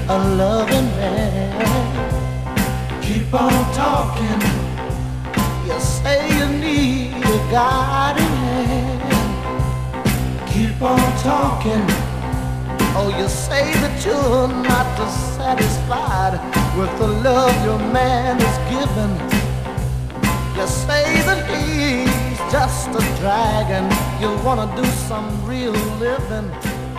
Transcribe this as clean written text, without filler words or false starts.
a loving man. Keep on talking. You say you need a guiding hand. Keep on talking. Oh, you say that you're not dissatisfied with the love your man is giving. You say that he's just a drag and you wanna do some real living.